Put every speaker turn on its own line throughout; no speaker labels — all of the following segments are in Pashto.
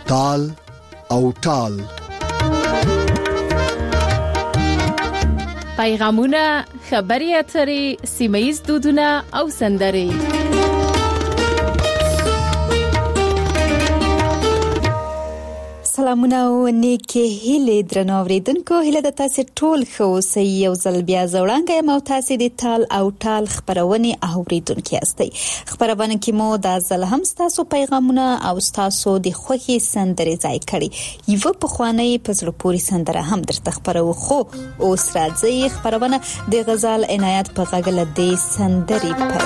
تال او ټال.
پیغامونه، خبري اترې، سیمه‌ییز دودونه او سندرې.
سلامونه او نیکه هیله درنو اوریدونکو، هیله د تاسو ټول خو سې یو ځل بیا زوړانګه مو تاسو د تال او ټال خبرونه اوریدونکو یاستئ. خبرونه کې مو د ځل هم تاسو پیغامونه او تاسو د خوخي سندرې ځای کړي. یو په خوانې پزړه پوری سندره هم درته خبرو خو اوس راځي خبرونه د غزال عنایت په غږل د سندرې په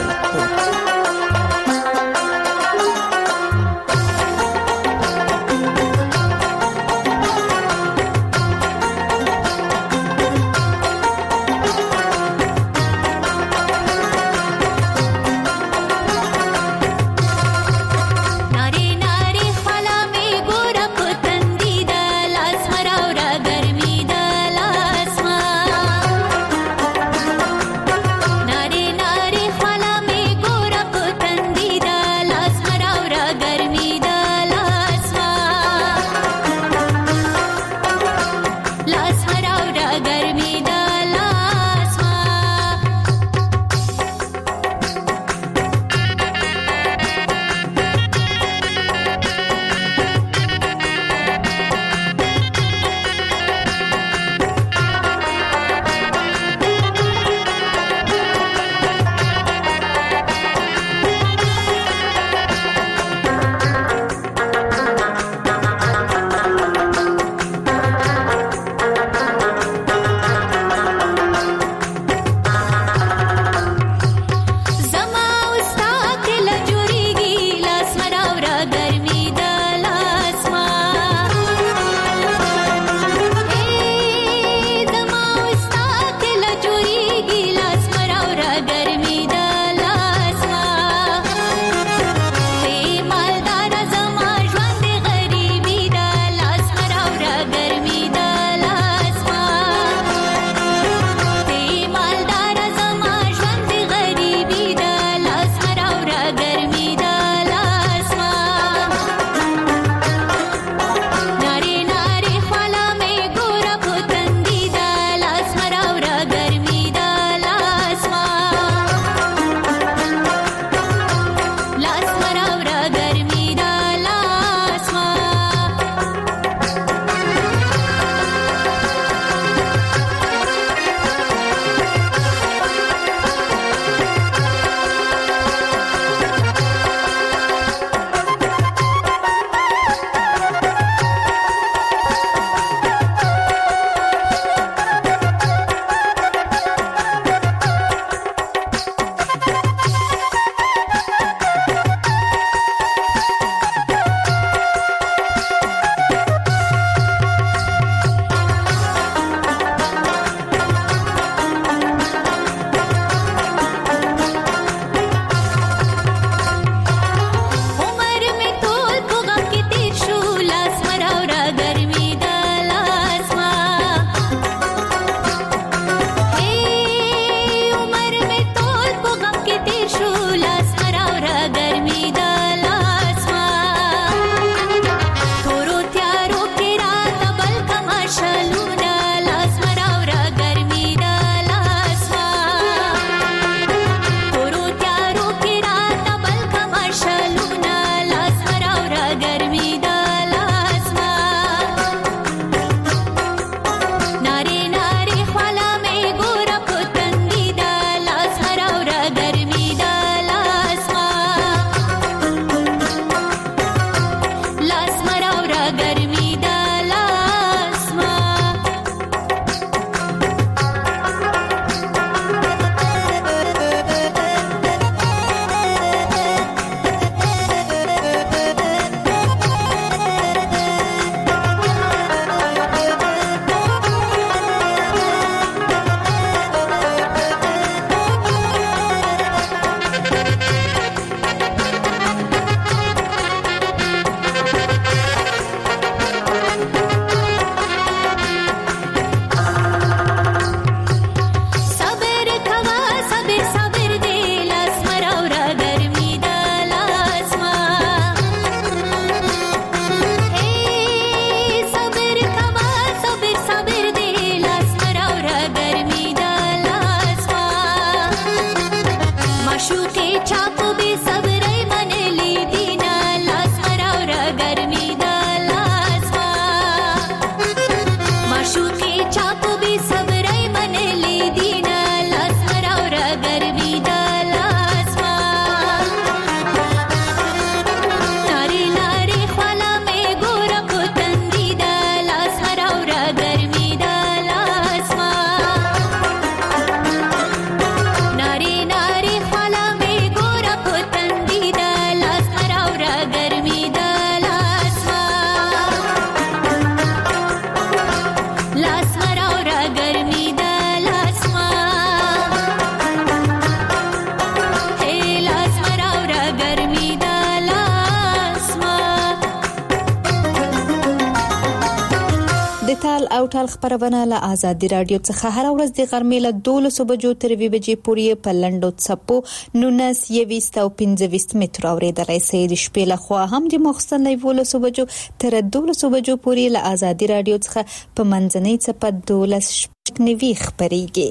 تال او ټال خبرونه له آزادي رادیو څخه هر ورځ د غرمې له 12 بجو تر 2 بجې پورې په لنډو څپو 19 او 15 متر اوریدلای شئ. د شپې له خوا هم د مخصن له 12 بجو تر 12 بجو پورې له آزادي رادیو څخه په منځنۍ څپه 12 خبريږي.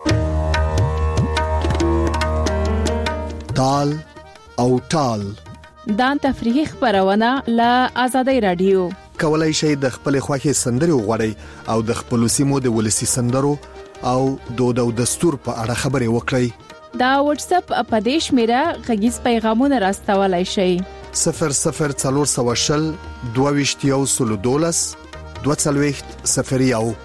تال او ټال
دا تفریحي خبرونه له آزادي رادیو.
کولای شئ د خپل خوښي سندري وغوړئ او د خپل سیمو د ولسی سندرو او دود او دستور په اړه خبري وکړئ.
دا واتس اپ اپدیش میرا غږیز پیغامونه راستولای شئ.
0040 22 22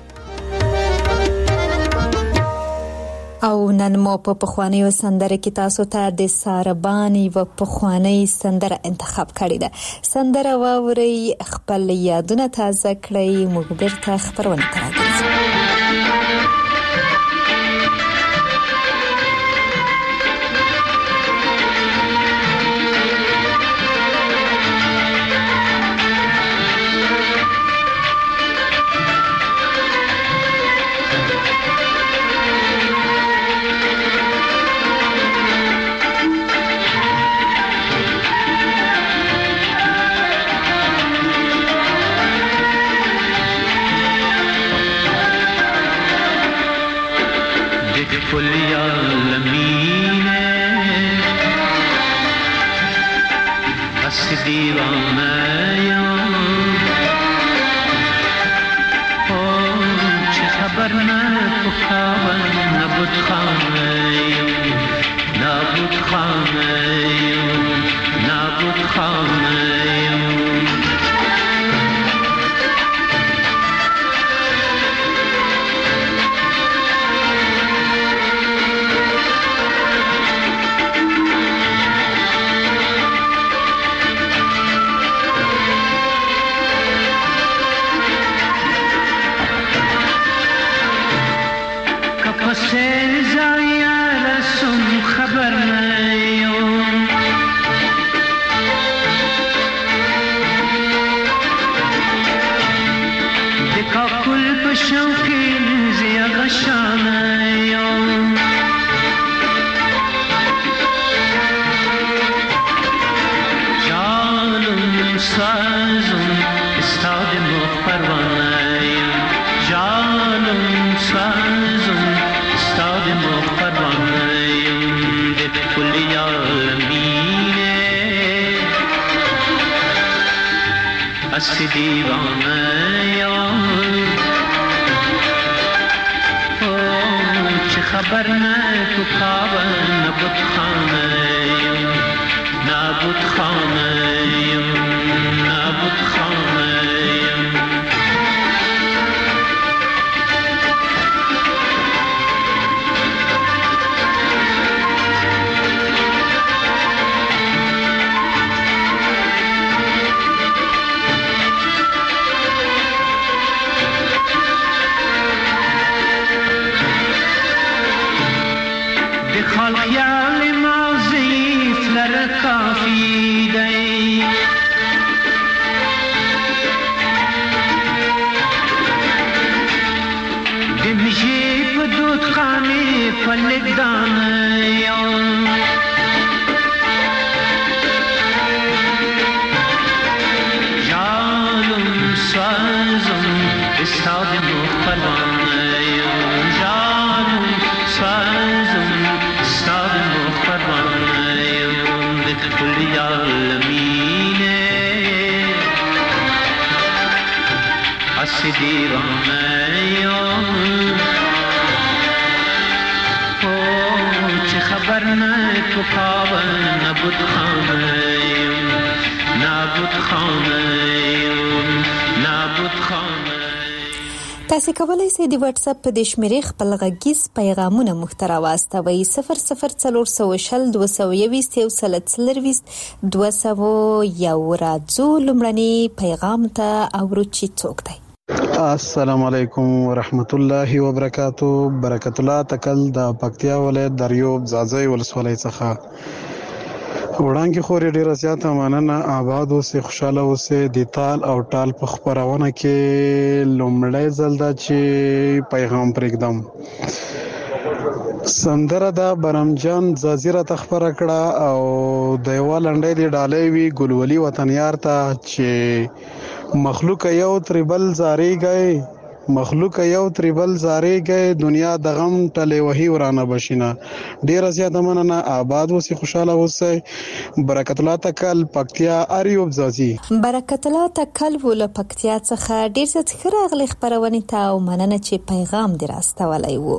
او نن مو په پخوانیو سندره کې تاسو ته د ساربانی و پخوانی سندره انتخاب کړی ده. سندره واوري خپل یادونه تازه کړئ. موږ بیرته خبرونه راځو. تاسو کولی شئ د واتس اپ په شمیرې خپل غږیز پیغامونه محتوا واستوي 0040 220 یو راځو لمړني پیغام ته اوروچی څوک دی.
السلام علیکم ورحمت الله وبرکاتہ. برکت الله تکل د پکتیا ولایت دریوب زازی ولسوالۍ څخه وړاندې خوري ډیره زیاته مننه. آباد اوسې، خوشاله اوسې. د تال او ټال په خپرونه کې لومړی ځل دا چې پیغام پرېږدم. سندره دا برمجان زازیره تخبره کړه او د یو لنډۍ دی ډالۍ وی ګلولي وطنیار ته چې مخلوق یو تربل زاری گئے، مخلوق یو تربل زاری گئے، دنیا د غم ټلې وهي ورانه بشینه. ډیره زیاته مننه. آباد اوسې، خوشاله اوسئ. برکت الله تکل، پکتیا، اریوب زازي.
برکت الله تکل ول پکتیا څخه ډیر څه راغلي خبرونه ته او مننه چې پیغام دې راستولای وو.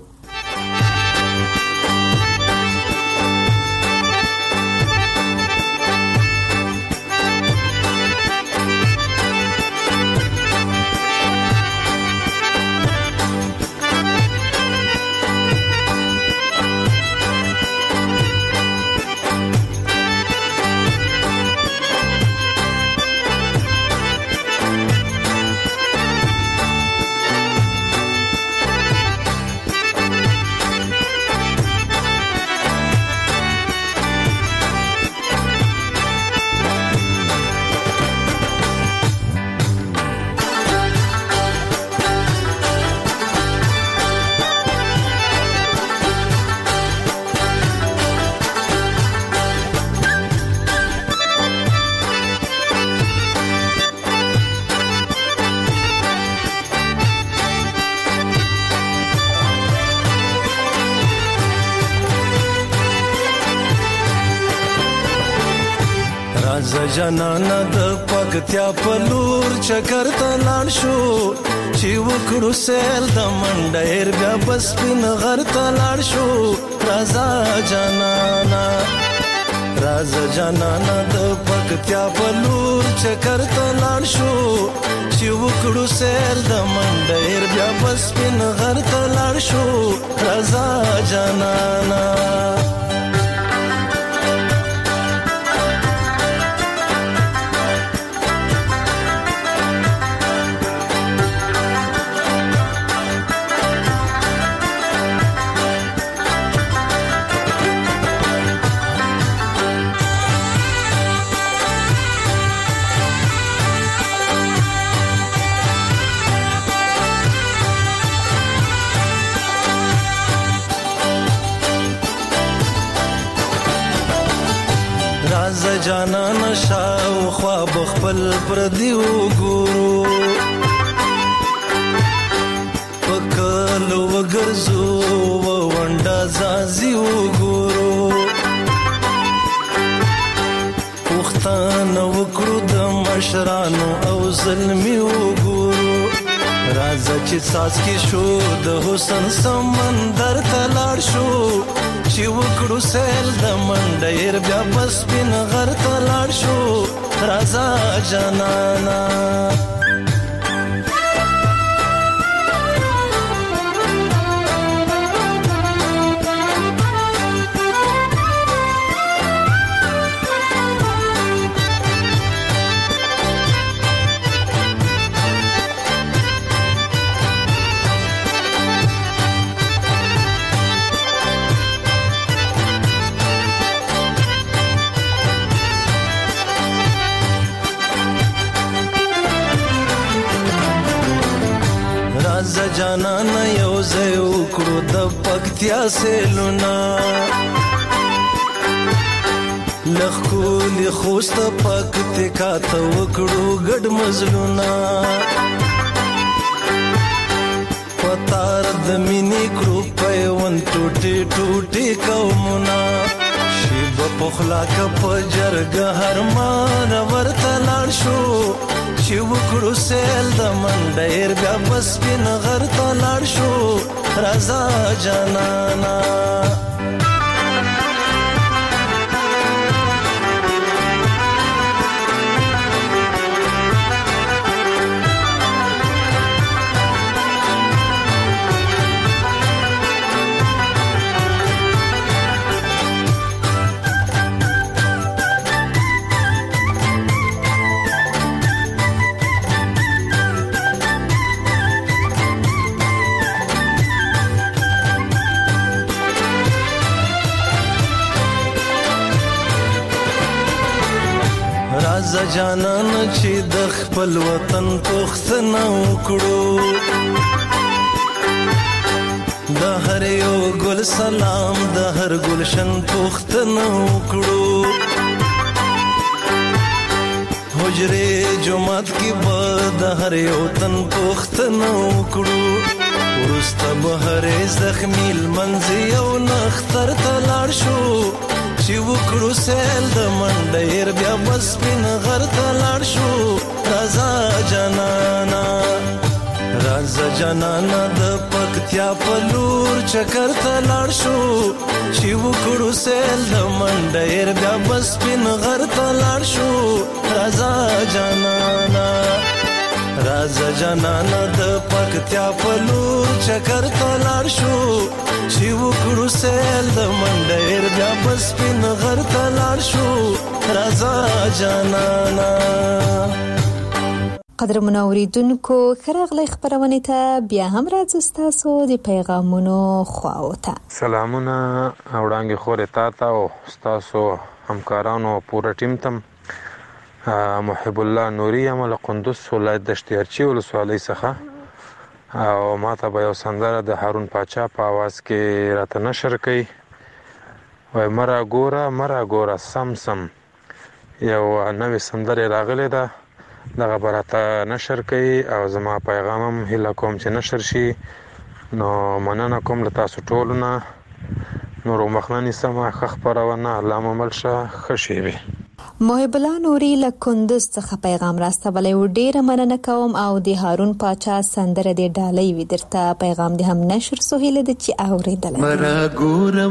جنانا د پکتیا په لور چکر ته لاړ شو چې وکړو سیل د منډیر بیا بس پین غر ته لاړ شو. رازا جنانا د پکتیا په لور چکر ته لاړ شو چې وکړو سیل د منډیر بیا بس پین غر ته لاړ شو. رازا جنانا جانا نشاو خواب خپل پر دیو ګورو پکل وګرزو ونډا زازیو ګورو وختان وکړو د مشرانو او ظلمیو ګورو. راځه چې ساس کې شو د حسن سمندر ته لاړ شو چې وکړو سیل د منډیر بیا بس پین غر ته لاړ شو. رازا جنانا جانانا یو ځای وکړو د پکتیا سیلونه لخکولی خوست پکتیا ته وکړو ګډ مزلونه پتار د مینې کړو پیوند ټوټي ټوټي قومونه شیب پخلا کپ جرګه هرمان ورته لاړ شو چې وکړو سیل د منډیر بیا بس پین غر ته لاړ شو. رازا جنانا راځه جانان چې د خپل وطن پوښتنه وکړو د هر یو ګل سلام د هر ګلشن پوښتنه وکړو حجرې جمعات کې به د هر یو تن پوښتنه وکړو وروسته به هرې زخمي لمنځ یو نختر ته لاړ شو چې وکړو سیل د منډیر بیا به سپین غر ته لاړ شو راځه جانانا راځه جانانا د پکتیا په لور چکر ته لاړ شو چې وکړو سیل د منډیر بیا به سپین غر ته لاړ شو راځه جانانا راځه جانانا د پکتیا په لور چکر ته لاړ شو چې وکړو سیل د منډیر بیا به سپین غر ته لاړ شو راځه جانانا.
قدرمنو اوریدونکو خراغلی خبرونه ته بیا هم راځو تاسو د پیغامونو خواوته.
سلامونه وړاندې خورې تاسو او تاسو همکارانو پوره ټیم تم محب الله نوري عمل قندوز ولایت د اشتیارچی ولسوالۍ څخه او ماته به یو سندره د هارون پاچا په आवाज کې راته نشر کړي وای مرا ګوره سم یو نوې سندره راغله ده دغه براته نشر کړي او زما پیغامم هله کوم چې نشر شي نو مننه کوم له تاسو ټولو نه نور مخننی سما خبرونه علامه ملشه خشيوي.
محب الله نوري له کندوز څخه پیغام راستولی و ډیره مننه کوم او د هارون پاچا سندره د ډالۍ وی درته پیغام د هم نشر سهیله د چې اوریدل
مرا ګوره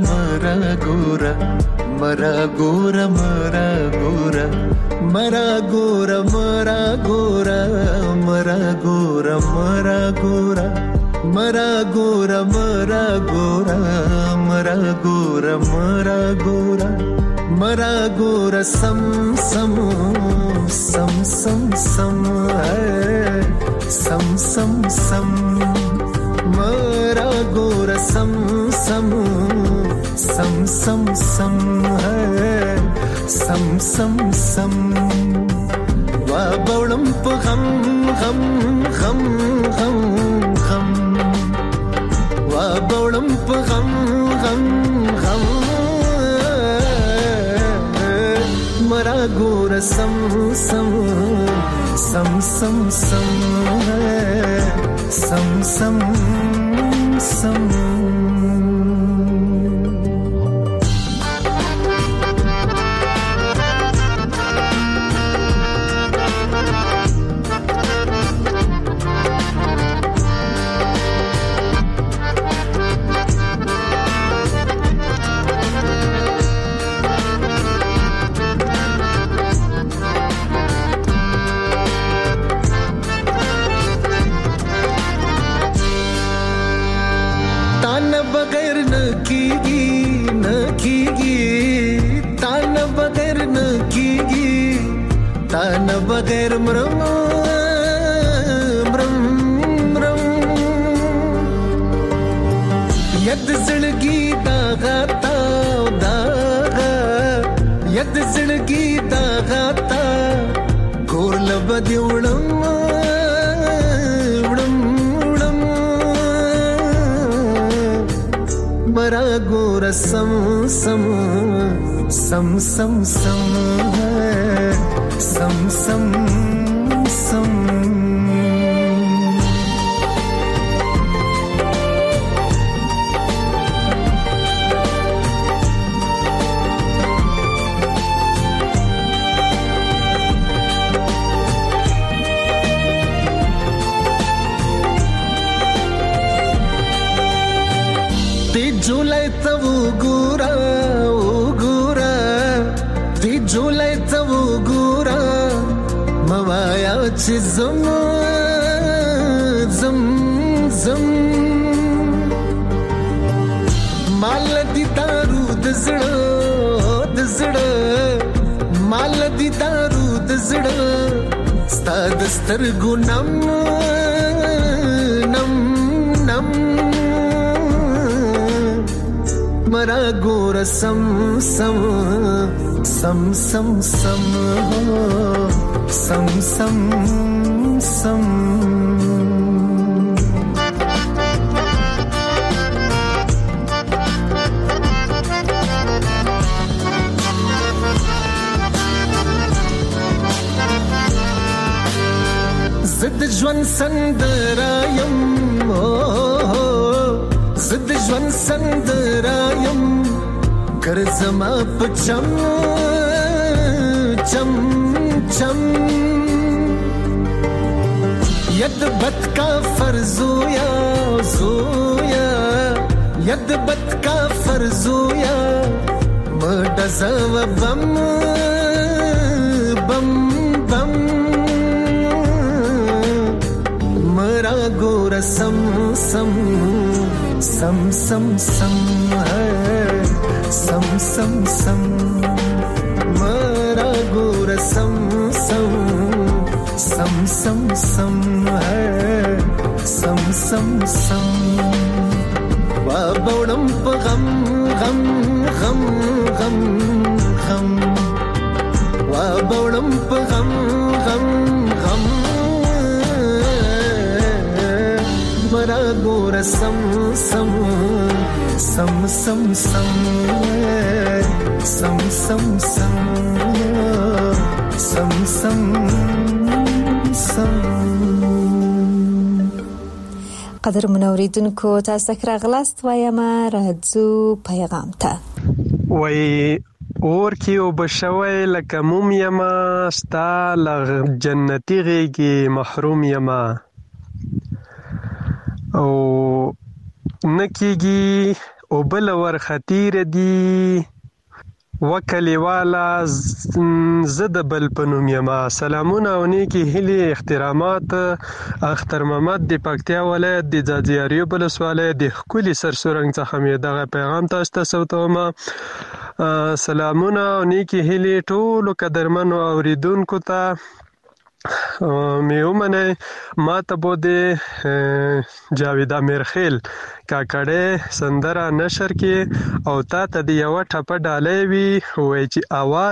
مرا ګوره سم ہے سم مرا ګوره سم ہے سم وا بولم په غم وا بولم په غم مرا ګوره سم बगैर मरम यद जिंदगी दागाता यद जिंदगी दागाता गोर लबदी उड़म मरा गोर सम है सम ते जुलाई तब गोरा ते जुलाई तब गोरा मवाया ची zam माल दी दारू दजड़ा माल दी दारू दजड़ा स्ता दस्तर गुनम नम मरा गोर सम سم سم سم زد ژوند سندرایم زد ژوند سندرایم ګرځما په چم چم چم ید بد کا فرزویا زویا ید بد کا فرزویا مډزو بم بم بم مرا ګور سم سم سم سم سم سم سم سم مرا ګور سم سم سم سم سم سم سم سم وا بوړم په غم غم غم غم غم وا بوړم په غم غم غم مرا ګور سم سم سم سم سم سم سم سم سم سم سم
قدر منوریدونکو تاسو ته غلاست وایم راځو پیغام ته
وای اور کې او بشوي لکه موم یما ستا لغ جنتی غيږي محروم یما او نکیږي او بل ور خطیر دی وکلی والا زد بل پنوم یما سلامونه او نیکی هلی احترامات اختر محمد د پکتیا ولایت د ځاځیاریو بلسواله د خولي سرسورنګ څخه مې دغه پیغام تاسو ته سوتومه سلامونه او نیکی هلی ټول قدرمنو اوریدونکو ته میومنه ما ته بوده جاوید امیرخیل کاکړه سندره نشر کې او تا ته د یو ټپه ډالې وی وای چې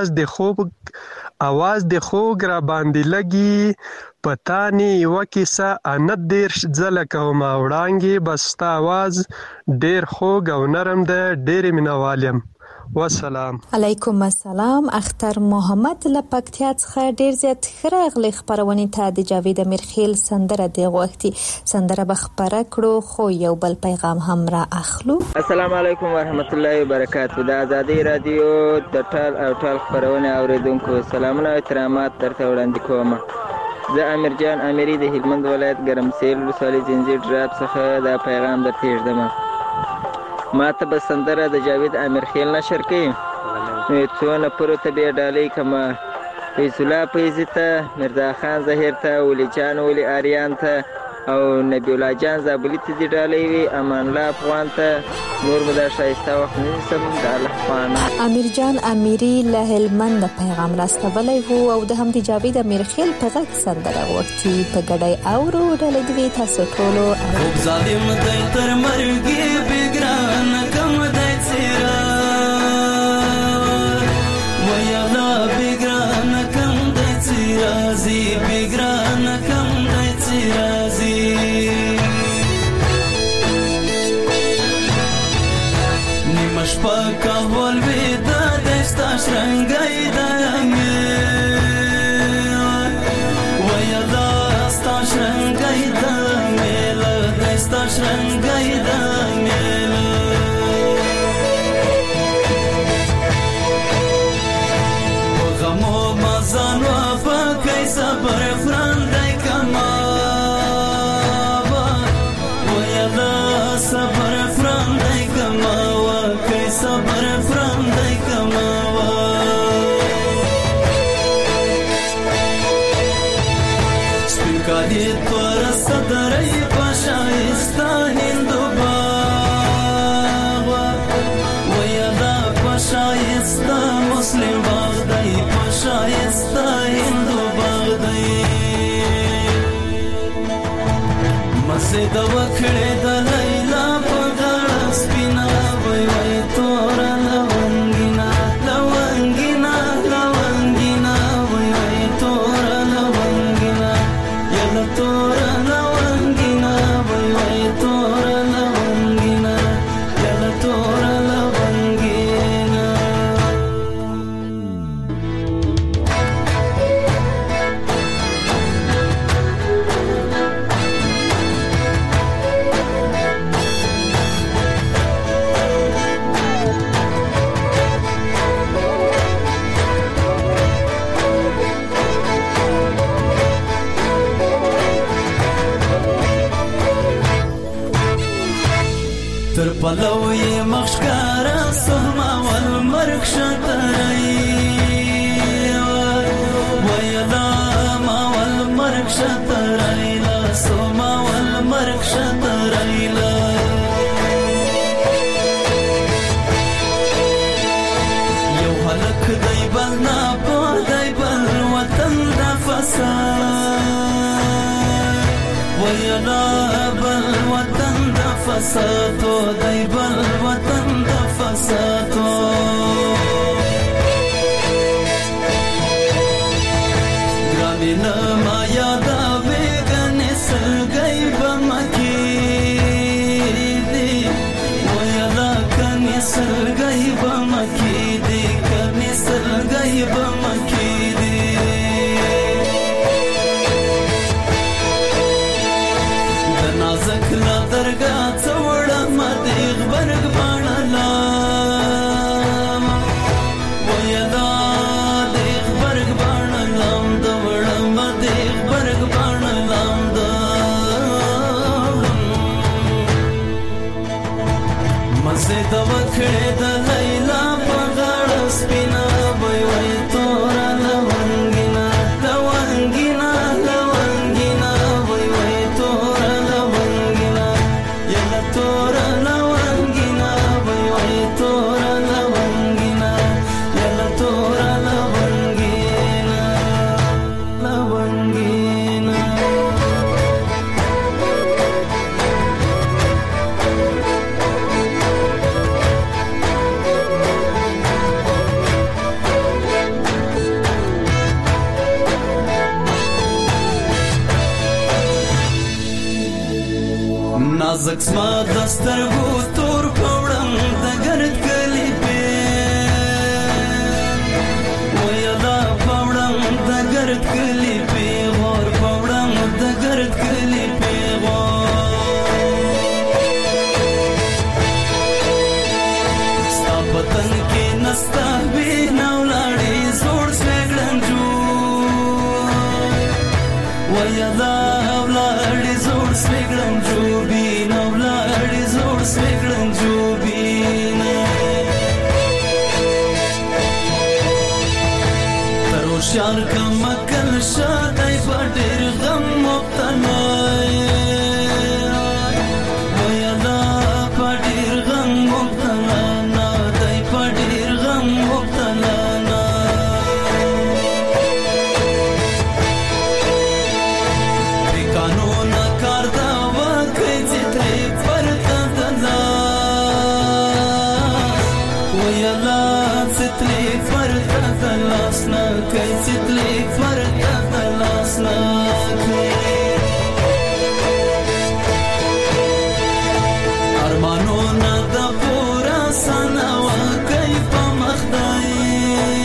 आवाज د خوګ را باندې لګي پتانی وکیسه اند دیر زله کوم وړانګي بس تا आवाज ډیر خوګ او نرم ده ډیر مینوالم والسلام
علیکم السلام اختر محمد لپکتیا څخه ډیر زیات خراغلی خبرونه ته د جاوید امیرخیل سندره دی غوښتي سندره بخبره کړو خو یو بل پیغام هم را اخلو
السلام علیکم ورحمت الله وبرکاته د ازادي رادیو د ټال او ټال خبرونه اوریدونکو سلامونه او احترامات درته وړاندې کوم زه امیر جان امیری د هلمند ولایت ګرمسیر ولسوالۍ زنجیر ډراب څخه دا پیغام درته ورځم ما ته به سندره د جاوید امیرخیل نشر کړي څونه پرو ته به ډالۍ کما فیض الله فیضی ته مرزا خان ظهیر ته ولی جان ولی آریان ته او نبی الله جان زابلی ته دی ډالۍ وی امان الله افغان ته نور مدا شایسته وخت نسم د الله خان
امیر جان امیری له هلمند پیغام راستولی وو او د هم د جاوید امیرخیل په غږ سندره وختي په ګډای اورو ډالۍ دی تاسو ټولو
ظالم دای تر مرګي بګران کم دای سیرا ویا لا بګران کم دای سیرا زی بګران کم دای سیرا زی نیمش پاکا ول ودا دستا شرنګای دانګ ویا لا ستا شرنګای دانګ لا دستا شرنګای دانګ غمو مزان و پکای صبر فرندای کما ویا لا صبر فرندای کما وکای صبر فرندای کما سپکالی تور صدرای پشایستا هندو باغ ویا لا پشایستا مسلم باغ دی پشایستا هندو باغ دی مسجد وکړه د لیلا په غاړه سپینا وای وای تور لونګینا لونګینا لونګینا وای وای تور پلو یې مخشکاره سوما والمرګ شترای ویلا ما والمرګ شترای لا سوما والمرګ شترای لا یو هلک دی بل نه په دی بل وطن د فساد ویلا بل وطن د فسادو دی بل وطن د فسادو ګرانې نه ما یادوې ګنې سلګۍ به مکې دي ویلا کنې سلګۍ به مکې دي کنې سلګۍ به مکې دي د نازک لا درګاه څه وړم د غبرګ باڼه لام ویلا د غبرګ باڼه لام د وړم د غبرګ باڼه لام د مزه د وکړې د لیلا په غاړه سپینه وای وای تورا لونګینا لونګینا لونګینا وای وای تورا لونګینا یلا تورا لونګینا وای وای تورا لونګینا یلا تورا لونګینا لونګینا نازک سما دسترګو تور پوړم د ګرد کلی په ویلا پوړم د ګرد کلی په غور پوړم د ګرد کلی په ستا پتن کې نستا به نولاړې زوړ سګړنجو ویلا ولاړې زوړ سګړنجو سویګړم جوبینا ترو شار کم کل شادای پډیر غم مبتلا ویلا پډیر غم مبتلا نا دای پډیر غم مبتلا نا دی قانون کار دا وکړي چې پرتا ویلا ستلی فرقه دلاسنا کئی ستلی فرقه دلاسنا ارمانونا دا پورا سناوا کئی پا مخدائی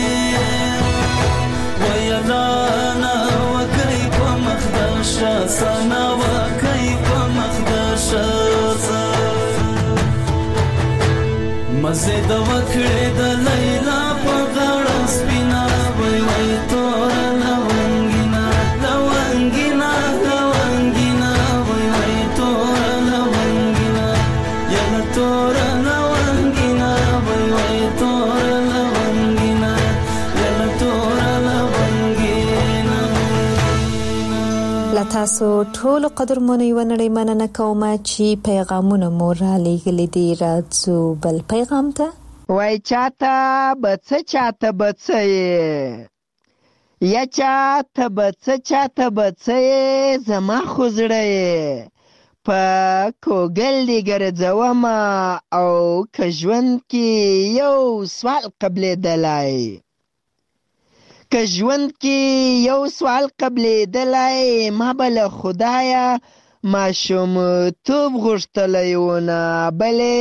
ویلا ناوا کئی پا مخداشا سناوا کئی پا مخداشا مزه د وکړې د لیلا په غاړه سپینا وای وای تورا لونګینا لونګینا لونګینا وای وای تورا لونګینا یلا تورا لونګینا وای وای تورا لونګینا یلا تورا لونګینا
لتاسو ټول قدرمنو یو نړۍ مننه کوم چې پیغامونه مو را لېږلي دي راځو بل پیغام ته
وای چاته بڅ یا چاته بڅ زما خوزړې په کوګل دی ګرځوم او کژوند کې یو سوال قبلې ما بل خدایا ماشوم توب غشتلی ونه بلې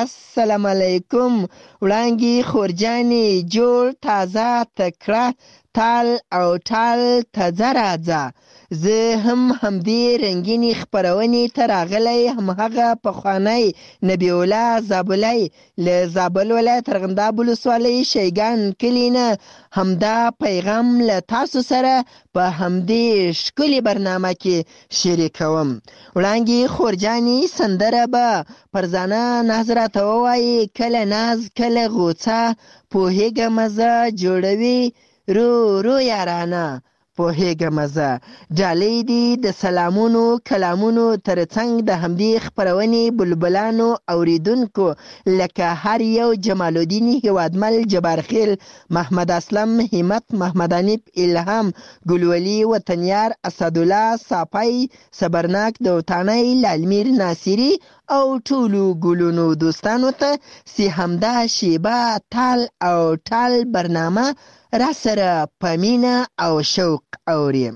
السلام علیکم وړانګې خورجانې جوړ تازه تکړه تال او ټال ته ځه راځه. زه هم همدې رنګینې خپرونې ته راغلی همهغه پخوانی نبی الله زابلی له زابل ولایت ارغنداب ولسوالۍ شیګان کلي نه همدا پیغام له تاسو سره په همدې ښکلې برنامه کې شریکوم. وړانګې خورجانې سندره به فرزانه ناز راته ووایي، کله ناز کله غوڅه پوهېږمه زه جوړوي رو رو یارانه پوهېږمه زه. ډالۍ دي د سلامونو کلامونو ترڅنګ د همدې خپرونې بلبلانو اوریدونکو لکه هر یو جمال الدین هیوادمل، جبارخیل، محمد اسلم، همت، محمد حنیف، الهام، ګلولي، وطنیار، اسدالله، صافی، صبرناک، دوتانی، لالمیر، ناصري او ټولو ګلونو دوستانو ته چې همدا شیبه تال او ټال برنامه را سره په مینه او شوق اوري.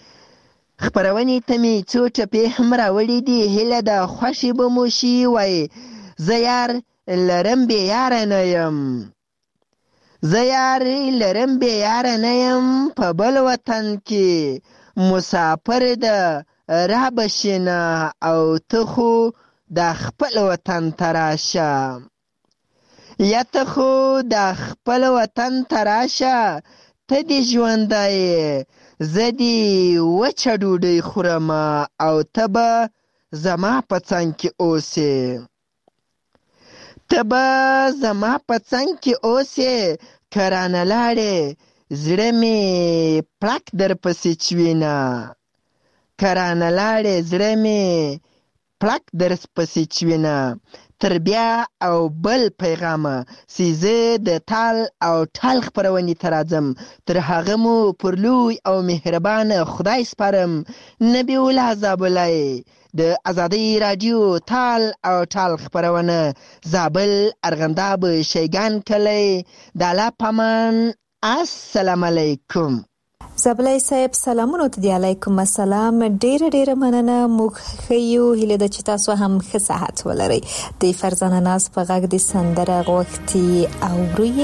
خپرونې ته مې څو ټپې هم راوړي دي. هیله د خوښې به مو شي. وایي زه یار لرم بې یاره نه یم، زه یار لرم بې یاره نه یم، په بل وطن کې مسافر ده را بشینه او ته خو د خپل وطن ته راشه. یا ته خو د خپل وطن ته راشه، ته دې ژوندی زه دې وچه ډوډۍ خورم او ته به زما په څنګ کې اوسې، ته به زما په څنګ کې اوسې. که رانه لاړې زړه مې پړک در پسې چوینه، که رانه لاړې زړه مې پړک در پسې چوینه. تر بیا او بل پیغامه چې زه د تال او ټال خپرونې ته راځم، تر هغه مو پر لوی او مهربانه خدای سپارم. نبی الله زابلی، د ازادۍ راډیو تال او ټال خپرونه، زابل، ارغنداب، شیګان کلی. د الله په امان. السلام علیکم.
زابلی صاحب سلامونه ته دی. علیکم السلام. ډیره مننه. موږ ښیو هیله ده چې تاسو هم ښه صحت ولرئ. د فرزانه ناز په غږ د سندره غوښتي اورئ.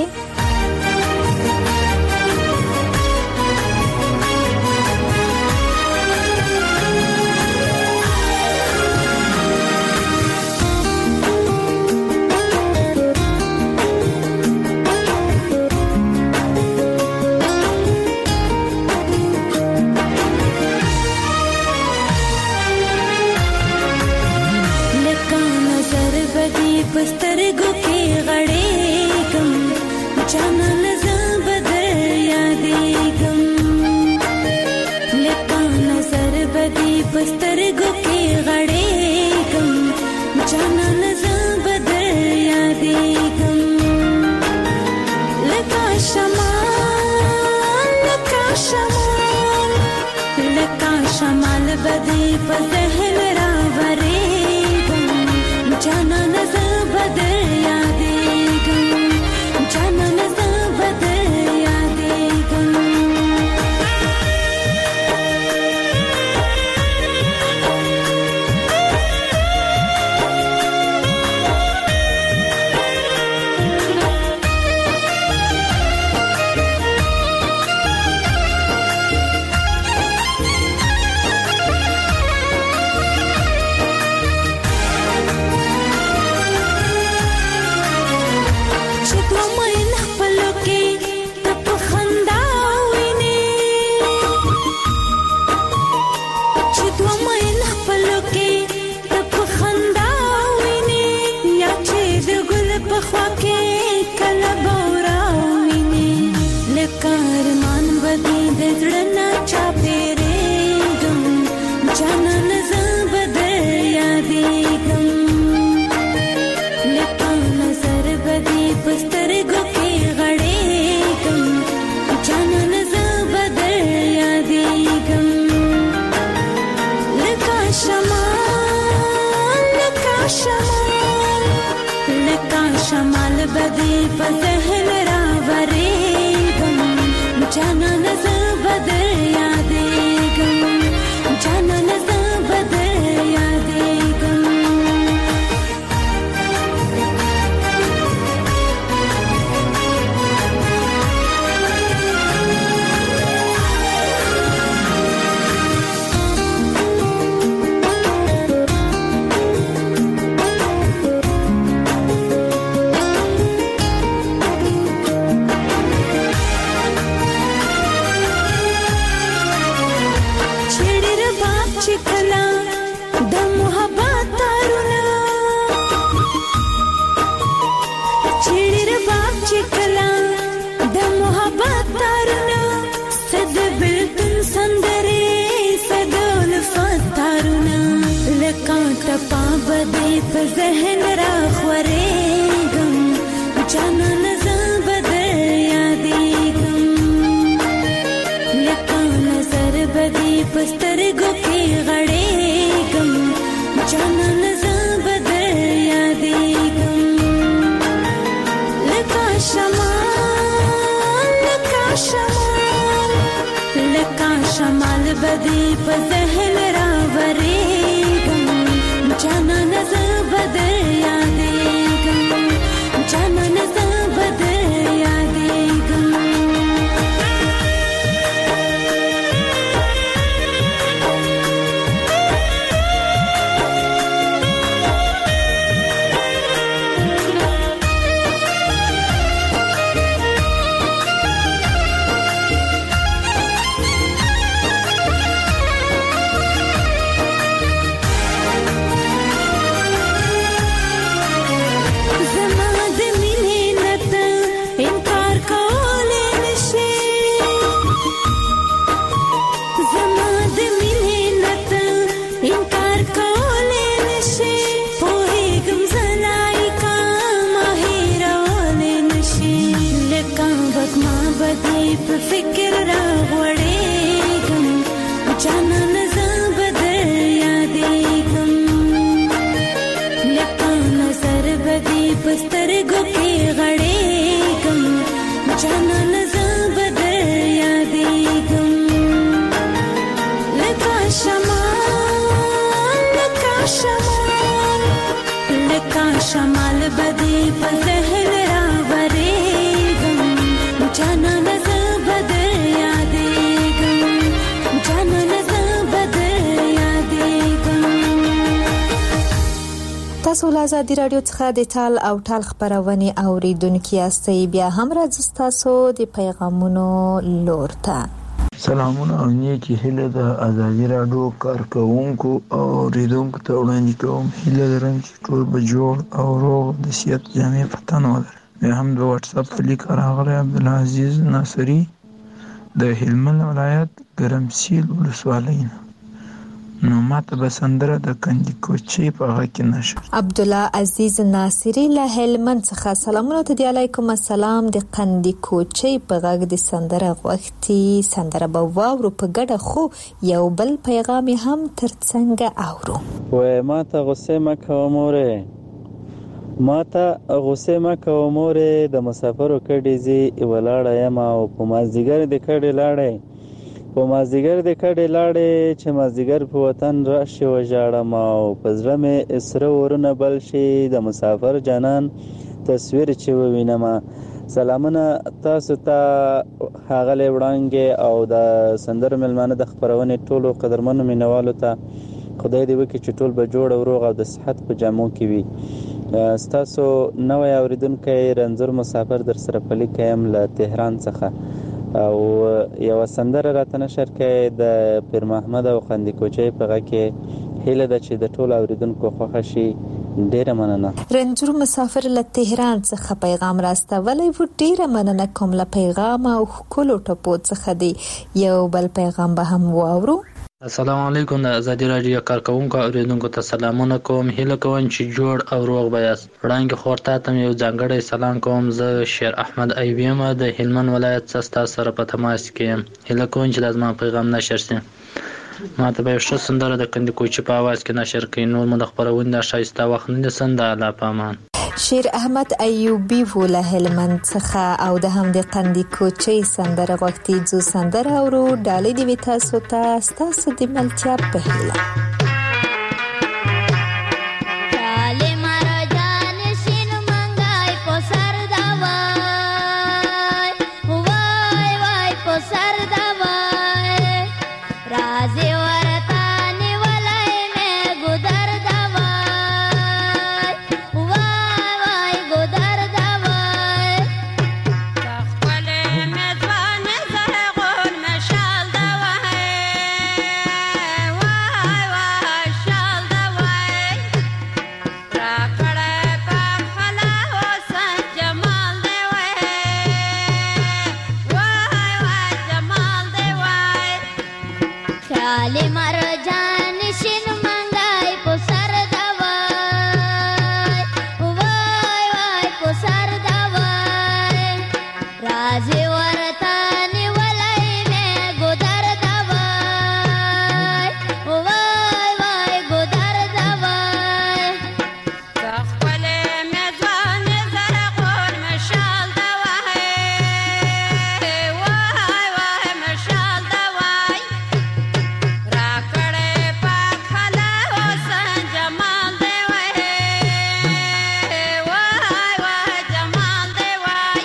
چکلا د محبت تارونه چړې رباب چکلا د محبت تارونه صد بلتن سندرې صد الفات تارونه لکه ټپا بده په ذهن را خورېږم جانان زه بدر یادېږم لکه نظر بدې په سترګو کې غړېږم جانان زه بدر یادېږم لکه شمال بدې په ذهن را ورېږم جانان زه بدر یادېږم جانان زه بدر یادېږم فکر را غوړېږم جانان زه بدر یادېږم لکه نظر بدې په سترګو کې غړېږم جانان زه بدر یادېږم لکه شمال بدې په ذهن را ورېږم جانان
تاسو له ازادي رادیو څخه د ټال او ټال خبرونه اوریدونکو یاستئ بیا هم راځي تاسو د پیغامونو لور ته
سلامونه او نیکی هیله د ازادي رادیو کارکونکو او اوریدونکو ته وړاندې کوم هیله لرم چې ټول به جوړ او روغ د صحت جامع پتن ولري بیا هم د واتس اپ لیک راغلی عبدالعزیز ناصری د هلمند ولایت ګرمسیل ولسوالۍ نو ماته بسندره د کندی کوچی په هغه کې نشر
عبدالله عزیز ناصری له هلمند څخه سلامونه ته دی علیکم السلام د کندی کوچی په غږ د سندره غوښتي سندره به واورو په ګډه خو یو بل پیغام هم ترڅنګ اورو
وای ماته غوسه مکه مورې د مسافرو کډې زی ولاړه یم او په مازدیګر د کډې لاړې چې مازدیګر په وطن راشي وژاړم او په زړه مې اسره ورونه بل شي د مسافر جانان تصویر چې ووینم سلامونه تاسو ته ښاغلی وړانګې او د سندرو مېلمانه د خپرونې ټولو قدرمنو مینوالو ته خدای دې وکړي چې ټول به جوړ او روغ او د صحت په جامو کې وي ستاسو نوی اوریدونکی رنځور مسافر در سره پلی کیم له تهران څخه او یو سندره راته نشر کړي د پیر محمد او خندې کوچی په غږ کې هیله ده چې د ټول اوریدونکو خوښه شي ډیره مننه
رنځور مسافر له تهران څخه پیغام راستولی و ډیره مننه کوم له پیغام او ښکلو ټپو څخه دی یو بل پیغام به هم واورو
السلام علیکم د ازادي رادیو کارکونکو اوریدونکو ته سلامونه کوم هیله کوم چې جوړ او روغ بیاست وړاندې خورته تم یو ځانګړی سلام کوم زه شیر احمد ایویم د هلمند ولایت څخه سره په تماس کې یم هیله کوم چې لازم پیغام نشر شي ما ته به ښه سندره د کندی کوچی په आवाज کې نشر کړئ نور مو د خبرونه شایسته وخت نه سند الله پامان
شیر احمد ایوبی وله هلمند څخه او د هم د کندی کوچی سندره غوښتي ځو سندره اورو ډالې دی تاسو ته تاسو د ملتیا په هیله
وای
خیال مرجان شین منګای په سر دا وای وای وای په سر دا وای راځي ورته نیولای مې ګودر دا وای وای وای ګودر دا وای خپل مې ځوان زرغون مشال دا وای وای وای مشال دا وای راکړې پاک خلا حسن جمال دی وای وای وای جمال دی وای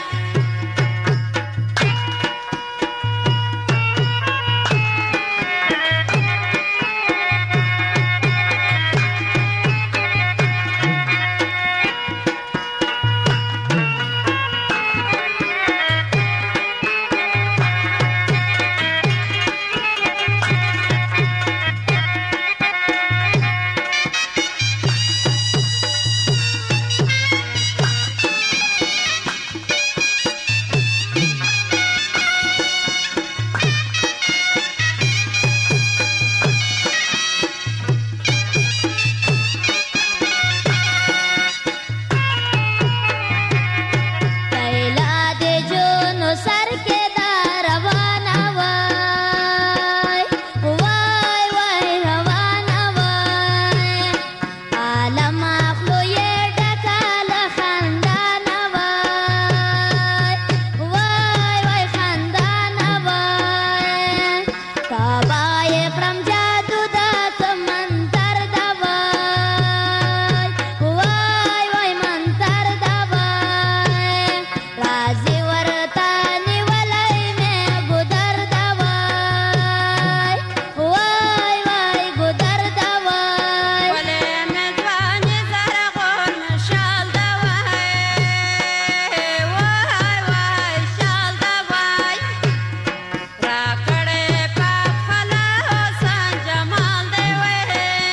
لیلا دې جونو سر کې دا روانه وای وای وای روانه وای عالم اخلو یې ډکه له خندانه وای وای وای خندانه وای تابه یې کړم جادو د سمندر دا وای وای وای منتر دا وای راځي ورته نیولای مې ګودر دا وای وای وای ګودر دا وای ولې مې ځواني زرغون مشال دا وای وای وای شال دا وای راکړې پاک خلا حسن جمال دی وای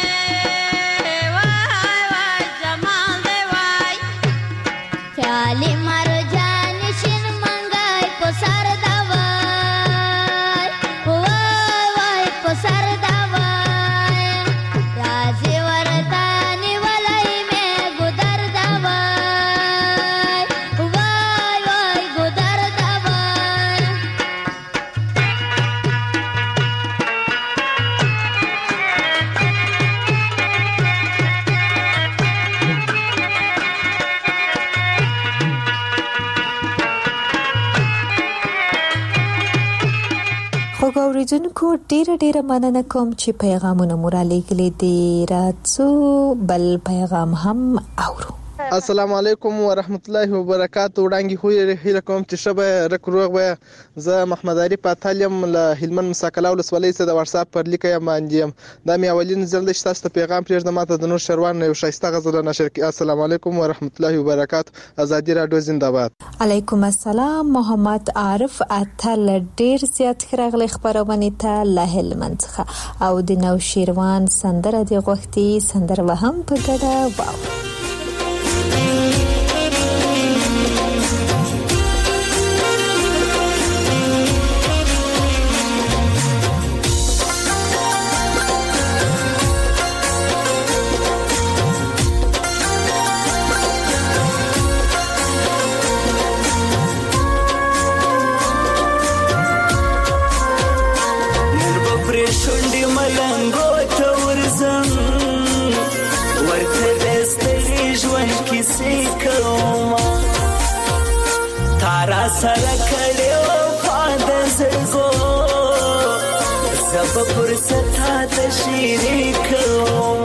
وای وای جمال دی وای خیالي مرجان شین منګای په سر دا وای وای وای په سر دا وای راځي ورته نیولای مې ګودر دا وای وای وای ګودر دا وای
خو ګوریدونکو ډیره مننه کوم چې پیغامونه مو را لېږلي دي راځو بل پیغام هم اورو
السلام علیکم ورحمت الله وبرکاتو وړاندې خو هیله کوم چې شبه رکروغ به زه محمد علي پاتالم له هلمند مساکلا ولسوالۍ څخه د واتس اپ پر لیکه یم باندې دا مې اولین ځل د تاسو ته پیغام پرېږدم ماته د نور شروان یو شایسته غزل نشر کی السلام علیکم ورحمت الله وبرکاتو ازادي رادیو زنده‌باد
علیکم السلام محمد عارف اتل ډیر زیات خراغلی خبرونه ته له هلمند څخه او د نو شیروان سندره دی غوښتي سندره وهم په ګډه واو
شونډې ملنګو ته ورځم ورته د ستړي ژوند کیسې کوم تا را سره کړې وفا د زړګو زه به فرصت ته شیرې کوم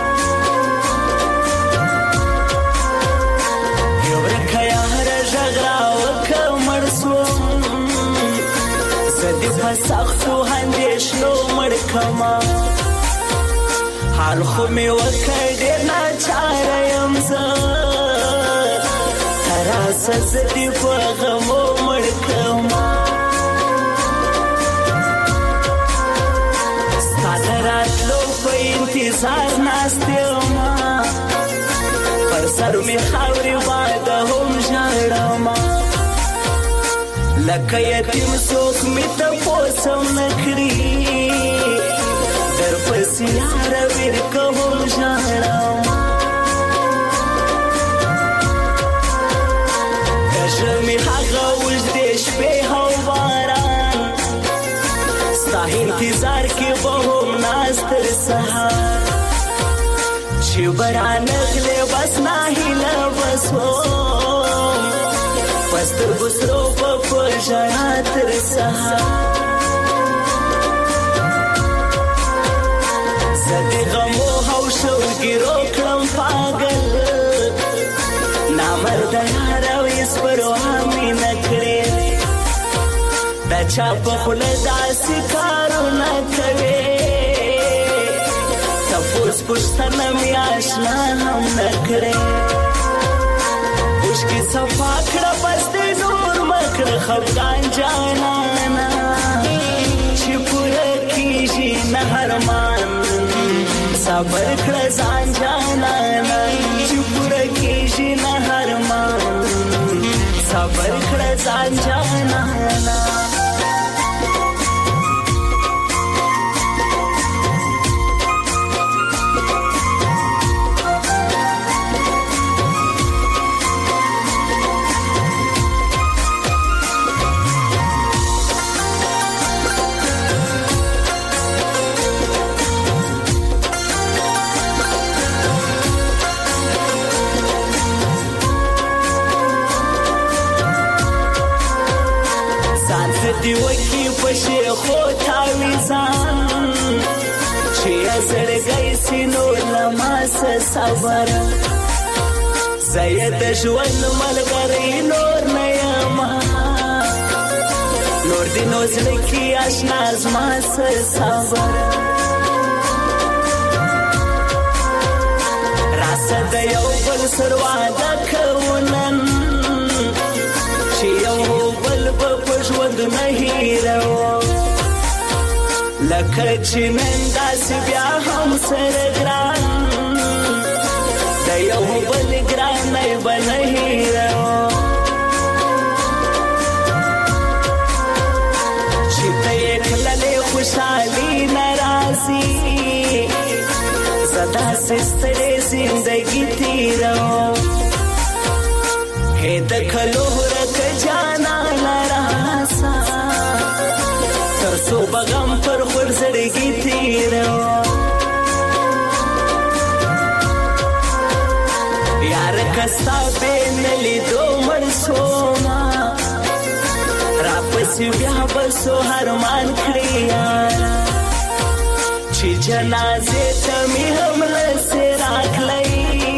یو ورکه یاره غږ راوکړه مړ شوم زه دې په سختو اندېښنو مړ کړمه حال خو مې وکړ ډېر ناچاره یم زه ته راسه زه دې په غمو مړ کړمه ستا د راتلو په انتظار ناست یمه پر سر مې خاورې باده هم ژاړمه لکه یتیم څوک مې تپوس هم نه کړي انتظار کې به هم ناست تر سهار چې برانغلې بس ناهیله بسوم پس تر ګسرو په ژړا تر سهار زه د غمو او شوګیرو کړم پاګل نامرده یاره ویس پروا مې نه کړې دا چا په خوله داسې کارونه کوې تپوس پوښتنه مې اشنا هم نه کړې اوښکې صفا کړه بس دې نور مه کړه خفګان جانانه چې پوره کېږي نه ارمان صبر کړه ځان جانانه چې پوره کېږي نه ارمان صبر کړه ځان جانانه دی وکی پشی خود تاویزان چی ازرگی سینو لماس صبر زید جوان ملغری نور نیاما نور دی نوزلکی اشناز ماس صبر راسد یو بل سرواده کونن چی یو بل ژوند نه هیرو لکه چې نن داسې بیا هم سره ګران د یو بل ګرانۍ به نه هیرو چې ته یې تللې خوشحالي نه راځي زه داسې ستړې زندګي تېرو هې د کلو ورکه جانانه ترڅو بغم پر خور زړګي تیرو یار کستا بین لیدو مرسوما را پسې بیا بسو هرمان کړی یار چې جنازې ته مې هم لسې راغلی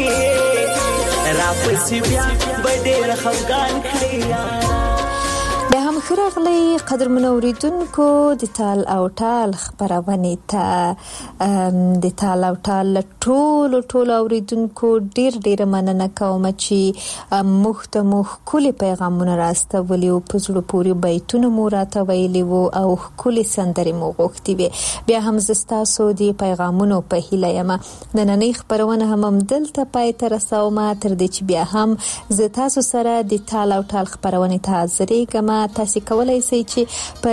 را پسې بیا به ډېر خفګان کړی یار
بیا هم ښه راغلی قدرمنو اورېدونکو د تال او ټال خپرونې ته د تال او ټال له ټولو اورېدونکو ډېره مننه کوم چې موږ ته مو ښکلي پیغامونه راستولي وو په زړه پورې بیتونه مو راته ویلي وو او ښکلې سندرې مو غوښتي وې بیا هم زه ستاسو د پیغامونو په هیله یم نننۍ خپرونه هم همدلته پای ته رسوم تر دې چې بیا هم زه تاسو سره د تال او ټال خپرونې ته حاضرېږم تاسو کولای شئ چې په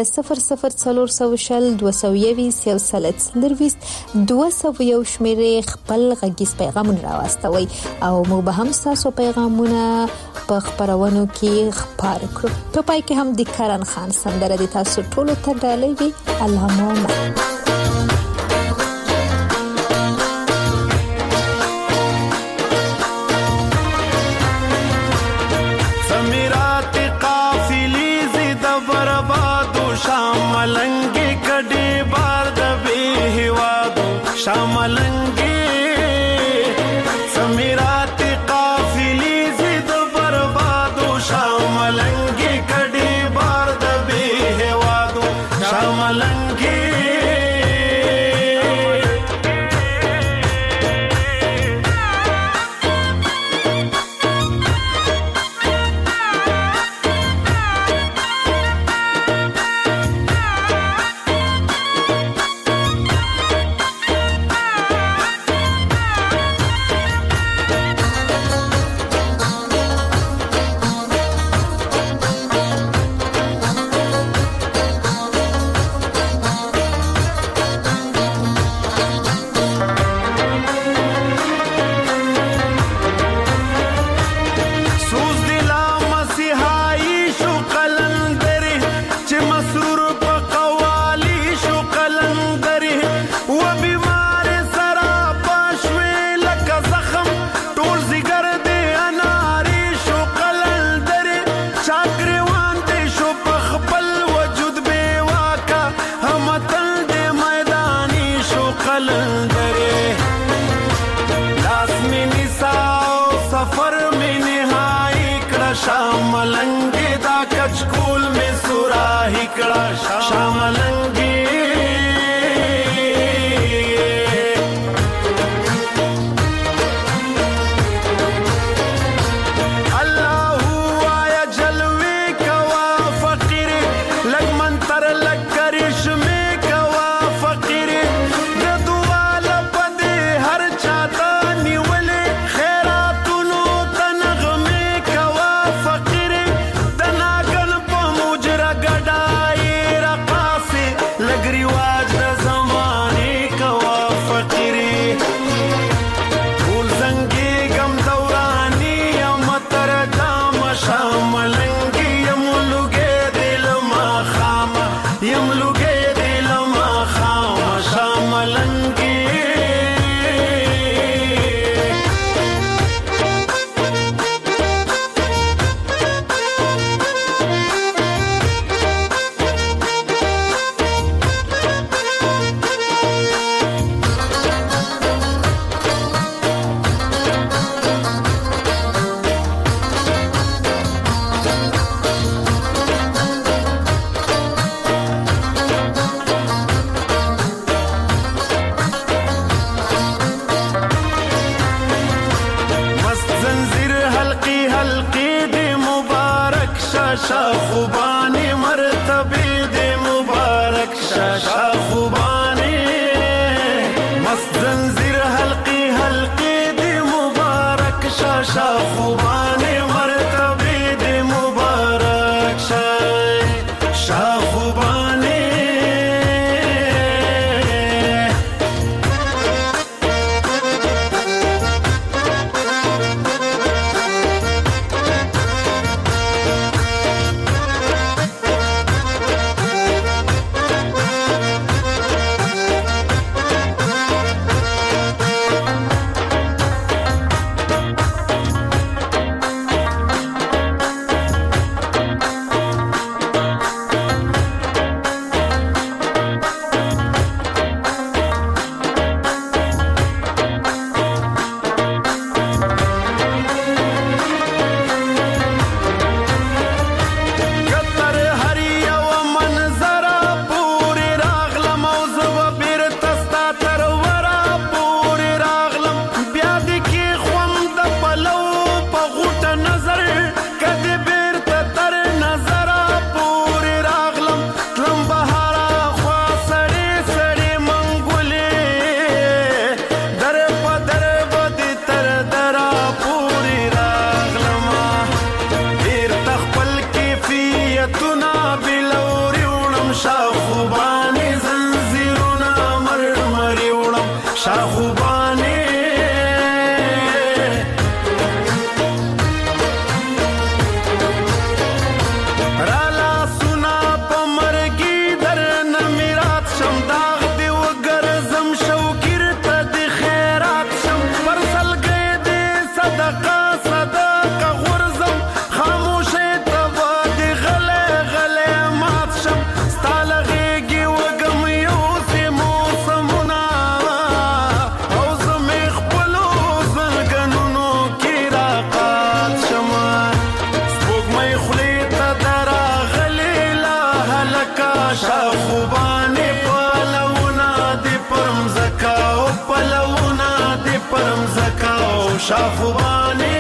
004022 شمیرې خپل غږیز پیغامونه راوستوي او موږ به هم تاسو پیغامونه په خبرونو کې خبر کړو په پای کې هم د کرن خان سندره د تاسو ټولو ته ډالۍ وي الله مو
شاملنگی کډی بار د به هوادو شاملنگی سمیرات قافلی زید بربادو شاملنگی کډی بار د به هوادو شاملنگی شاخوبانه رالا سنا پمرګي در نمیرات شم داغ دی وګرزم شوکر ته د خیرات شم پرسل گئے دې صدقه صدقه غرزم خاموشه ته واد غله غله مات شم ستالغيږي وګم یو سمو سمنا او زمې خپلو زنګنونو کې راقات شم سپوږمۍ خولې ته دراغلې لا هلکه شاخوبانې پلونه دې پرم زکا او پلونه دې پرم زکا او شاخوبانې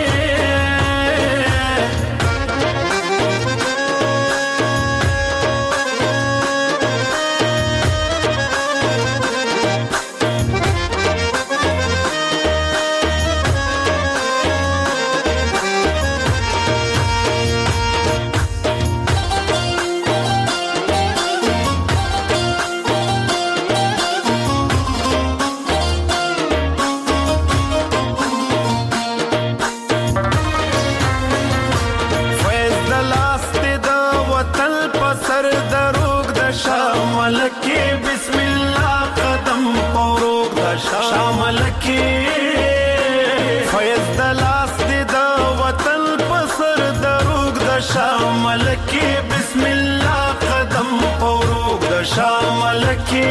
شامل کی بسم الله قدم پوروک دا شامل کی فیض دلاس دی دا وطن پسر دروک دا شامل کی بسم الله قدم پوروک دا شامل کی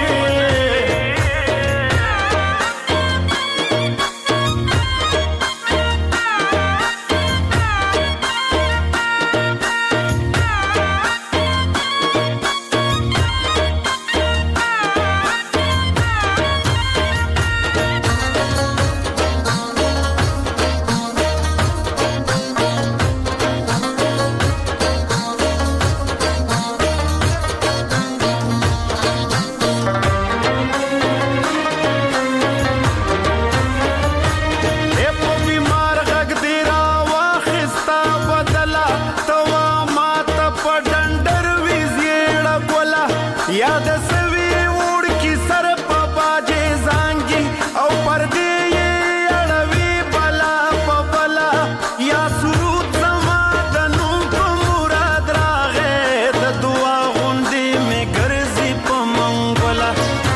یاد سوي وړ کی سر په باجه زانګي او پردې اړوي بلا په بلا یا سرود زما د نو په مراد راغې د دعا غوندې مې ګرځي په منګولا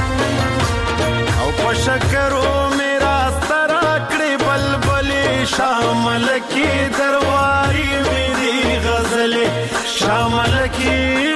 او په شکرو میرا سترا کړې بلبلې شامل کی درواري میری غزلې شامل کی